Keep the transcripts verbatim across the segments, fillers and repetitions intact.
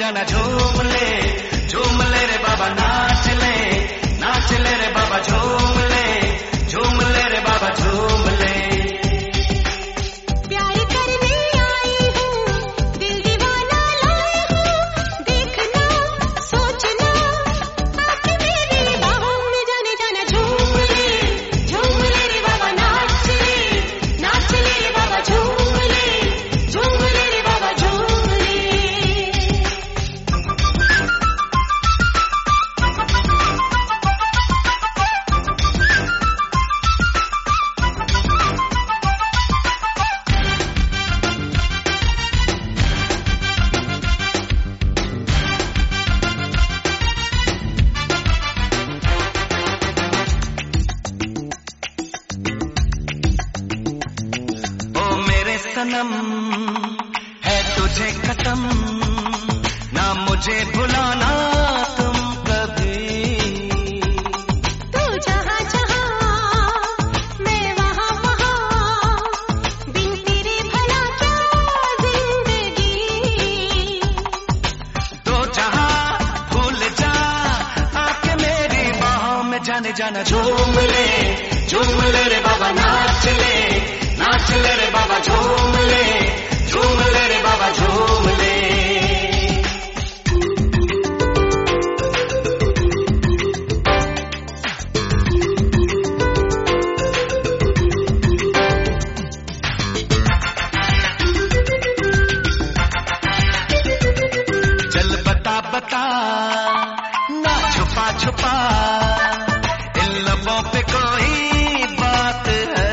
जाना झूम ले, झूम ले रे बाबा नाच ले, नाच ले रे बाबा झूम ले, झूम ले रे बाबा झूम ले। प्यार करने आई हूँ, दिल दीवाना लाए हूँ, देखना सोचना आके मेरी बाहों में जाने जाना झूम ले, झूम ले रे बाबा नाच ले, नाच ले रे बाबा झूम ले, झूम ले रे बाबा झूम ले। सनम है तुझे कसम, ना मुझे भुलाना तुम कभी। तू जहाँ जहाँ मैं वहाँ वहाँ, बिन तेरे भला क्या जिंदगी। तो जहाँ भूल जा आके मेरी बाहों में जाने जाना झूम ले, झूम ले रे बाबा नाच ले, नाच ले रे बाबा झूम ले, झूम ले रे बाबा झूम ले। चल बता बता ना छुपा छुपा, इन लबों पे कोई बात है।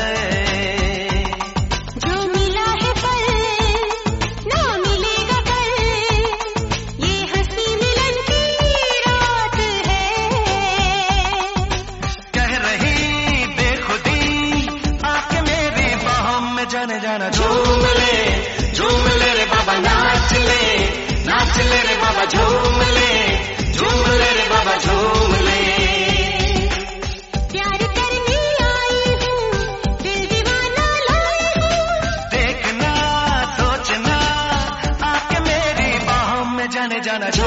जाने जाना झूम ले, झूम ले रे बाबा नाच ले, नाच ले रे बाबा झूम ले, झूम ले रे बाबा झूम ले। प्यार करने आई हूँ, दिल दीवाना लाए हूँ, देखना सोचना आके मेरी बाहों में जाने जाना।